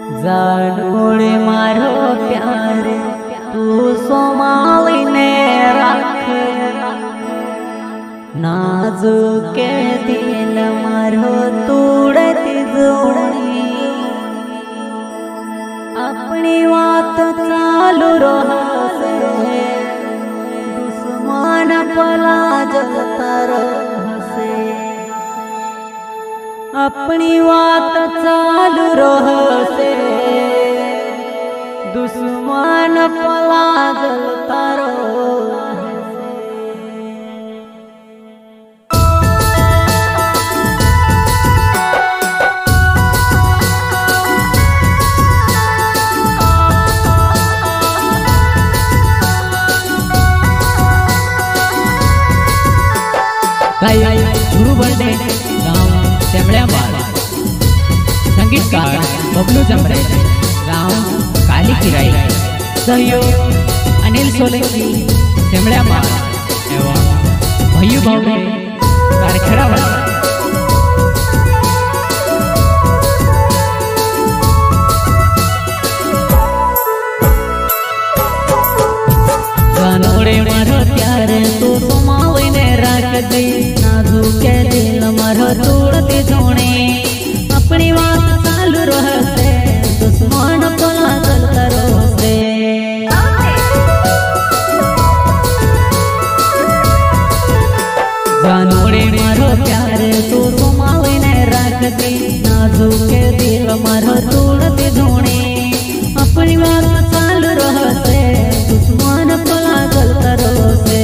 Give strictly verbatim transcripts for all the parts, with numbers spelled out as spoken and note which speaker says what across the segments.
Speaker 1: जानोड़े मारो प्यार तू सोमाली ने रख नाजुके दिल मारो तोड़ती जोड़ी अपनी बात चालू रहे दुश्मन पला जलता रहे अपनी बात चालू रहे दुश्मन पला जलता रहे
Speaker 2: गुरु बर्डे गांव तेमड़ियामाल संगीतकार बबलू जमरे गांव काली किराई सहयोग अनिल सोलंकी तेमड़ियामाल एवं भय्यू भावने कारखेड़ा वाला
Speaker 1: जानोड़े मारो प्यार तू सोमाली ने रख दे नाजुके दिल मारो तोड़ती जोड़े अपनी बात चालू रहे दुश्मन पला जलता रहे जानोड़े मारो प्यार तू सोमाली ने रख दे नाजुके दिल मारो तोड़ती जोड़े अपनी बात चालू रहे दुश्मन पला जलता रहे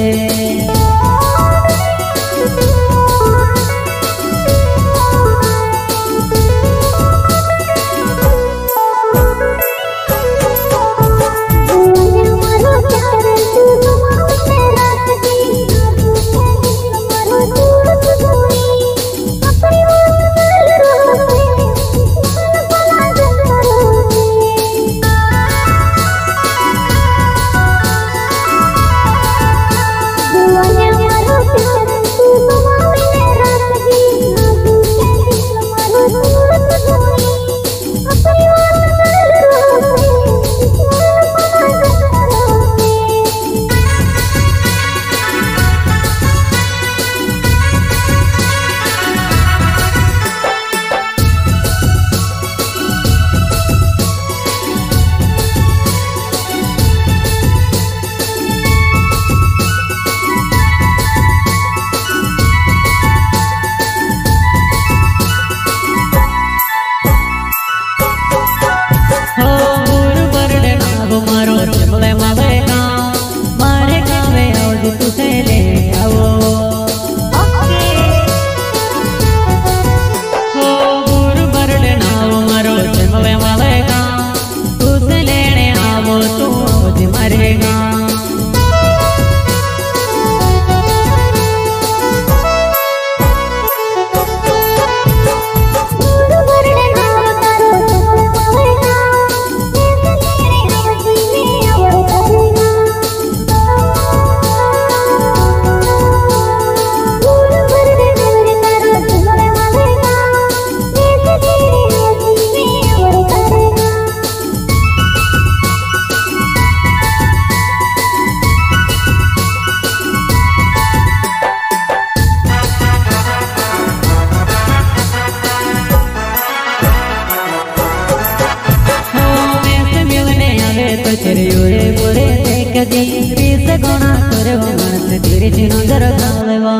Speaker 1: तेरे ओरे बोरे देख दी रीस गोना तोरे मन से तेरे जिनो जर गालेवा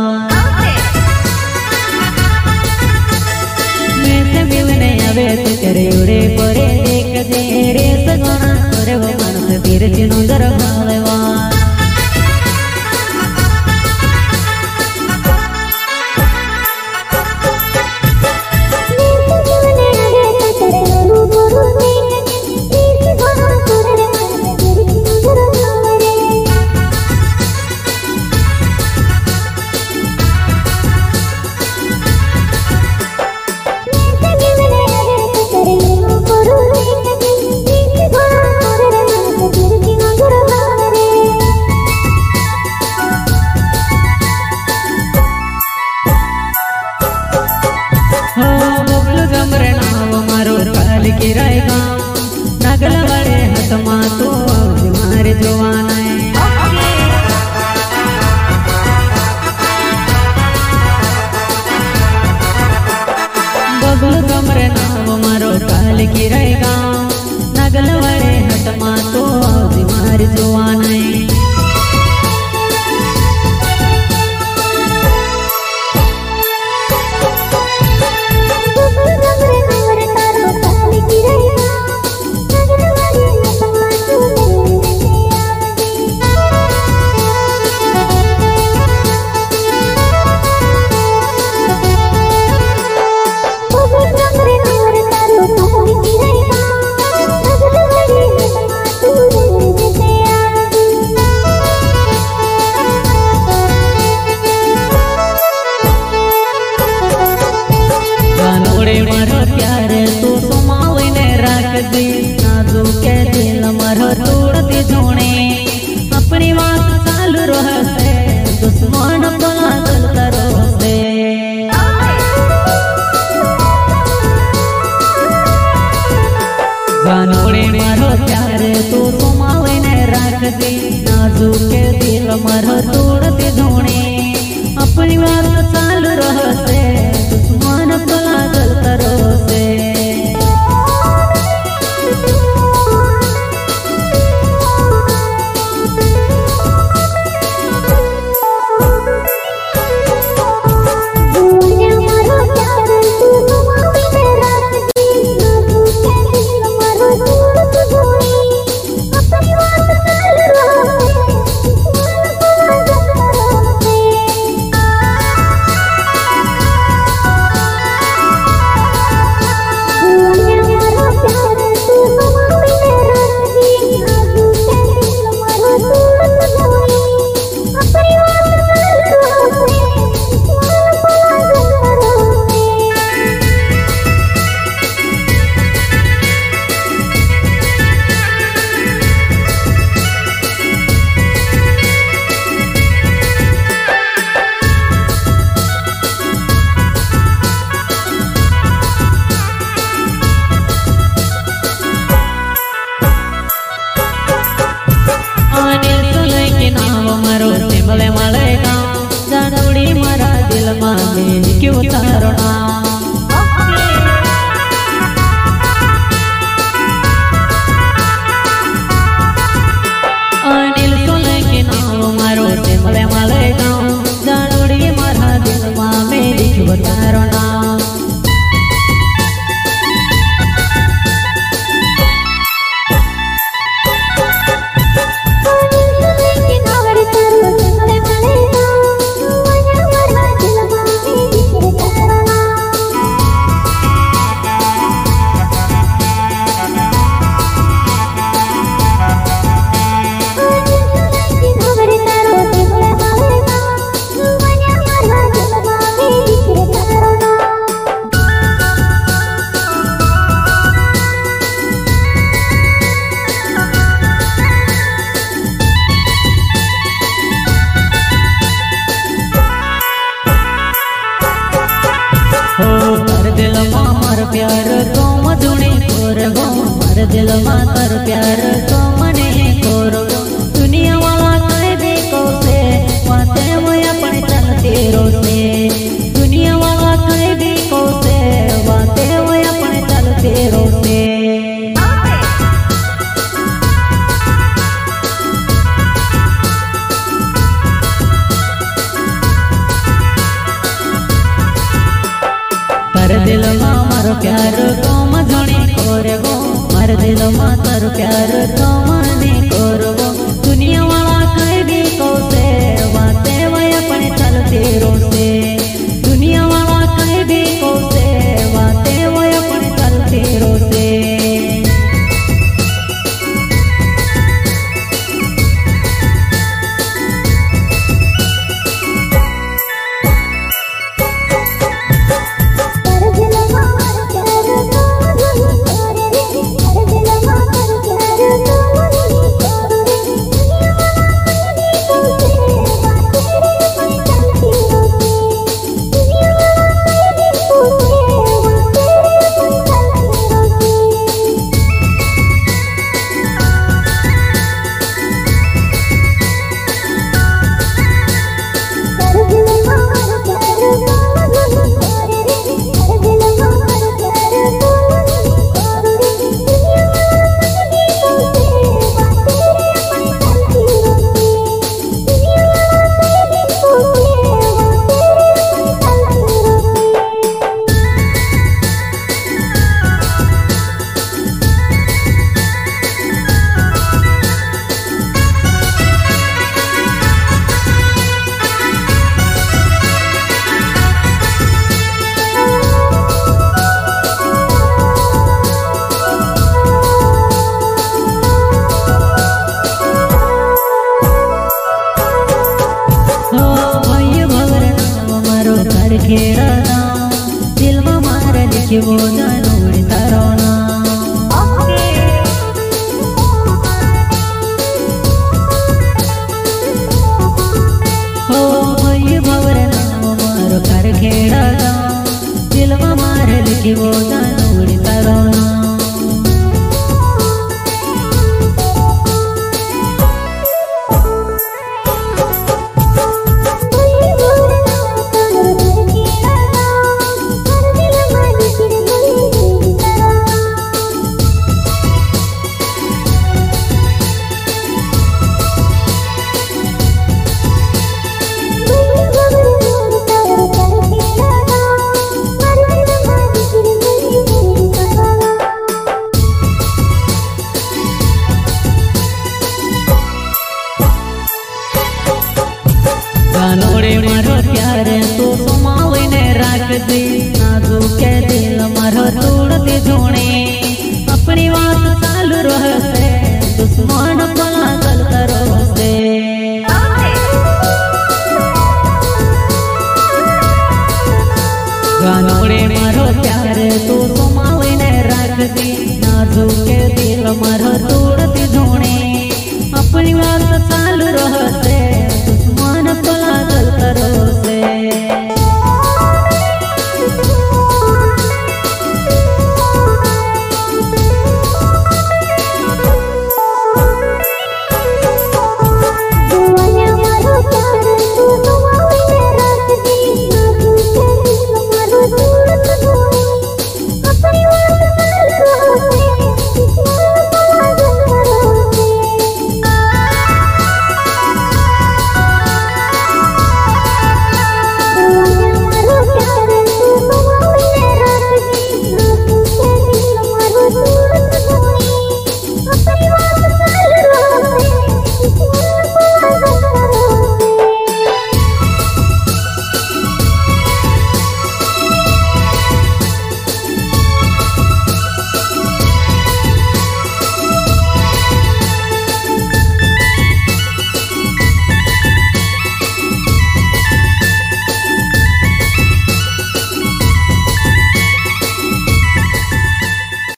Speaker 1: मैं से मिलने आवे तो तेरे ओरे बोरे देख दी रीस गोना तोरे मन से तेरे जिनो जर गालेवा
Speaker 3: Guru
Speaker 1: किराय गाँव नगल बड़े हतमा तो मारे जवाना बबल कमरे नाम मारो काल किराय गाँव नगल बड़े हतमा तो मारे जवाना मारो प्यार तू सुमावे ने रख दी नाजू के दिल मारो तोड़ती जोने अपनी बात चालू रहते दुश्मन पागल करो से जानोड़े मारो प्यार तू सुमावे ने रख दी नाजू के दिल मारो तोड़ती जोने अपनी बात चालू रहते दुश्मन पागल करो से सिमले मले गाँव जानोड़ी मारा दिल में क्यों तारना अनिल सोले के नाम मारो सिमले मले गाँव जानोड़ी मारा दिल में क्यों तारना मर दिल मार प्यार तो मधुने कोरगो मर दिल मार प्यार तो मने कोरगो दुनिया वाला कह दे को से बातें वो अपने चलते रोसे दुनिया वाला कह दे को से बातें वो अपने चलते रोसे मर दिल मार प्यार तो मधुने कोरगो मर दिल मार प्यार तो मने कोरगो दुनिया वाला कह दे को से बातें वो अपने चलते रोसे दुनिया वाला कह दे को से बातें वो अपने चलते रोसे
Speaker 3: Thank you.
Speaker 1: लिखियो जानोड़ी तारो नाम। हो भई भवर नाम मारो कर खेड़ा गाँव, दिल में मारे लिखियो जानोड़ी तारो नाम। जानोड़े मारो प्यार तू समावे ने राख दे, नाजुक दिल मारो तोड़ दे धोने।